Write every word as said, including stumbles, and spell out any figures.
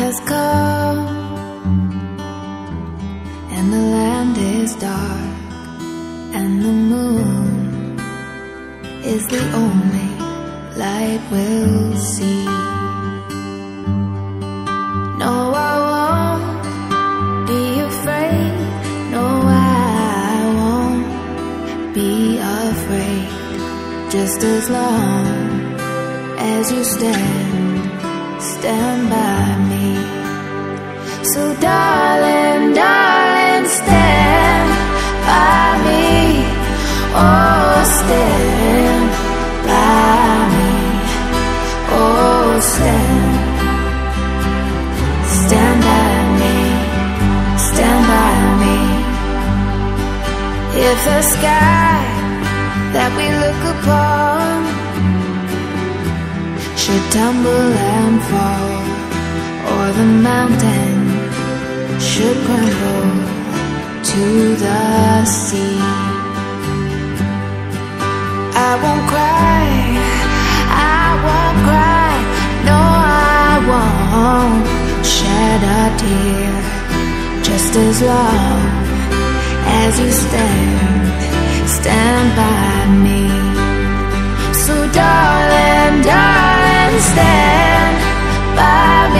has come, and the land is dark, and the moon is the only light we'll see. No, I won't be afraid. No, I won't be afraid. Just as long as you stand, stand by me. So darling, darling, stand by me. Oh, stand by me. Oh, stand, stand by me, stand by me. If the sky that we look upon should tumble and fall, or the mountain should crumble to the sea, I won't cry, I won't cry. No, I won't shed a tear. Just as long as you stand, stand by me. So darling, darling, stand by me.